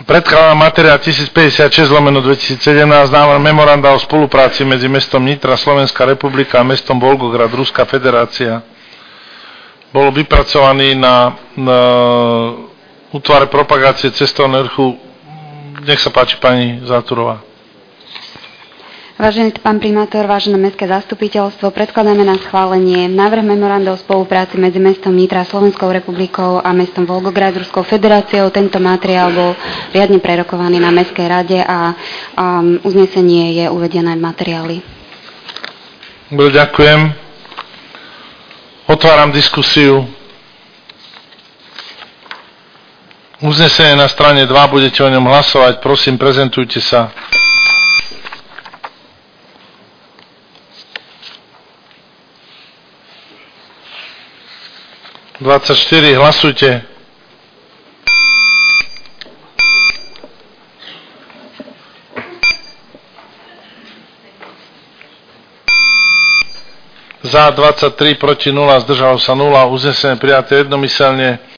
Predkladám materiál 1056/2017, návrh memoranda o spolupráci medzi mestom Nitra, Slovenská republika a mestom Volgograd, Ruská federácia. Bol vypracovaný na útvare propagácie cestovného ruchu. Nech sa páči, pani Záturová. Vážený pán primátor, vážené mestské zastupiteľstvo, predkladáme na schválenie návrh memoranda o spolupráci medzi mestom Nitra, Slovenskou republikou a mestom Volgograd, Ruskou federáciou. Tento materiál bol riadne prerokovaný na mestskej rade a uznesenie je uvedené v materiáli. Ďakujem. Otváram diskusiu. Uznesenie na strane 2, budete o ňom hlasovať. Prosím, prezentujte sa. Hlasujte. Za 23, proti 0, zdržalo sa 0. Uznesenie prijaté jednomyselne.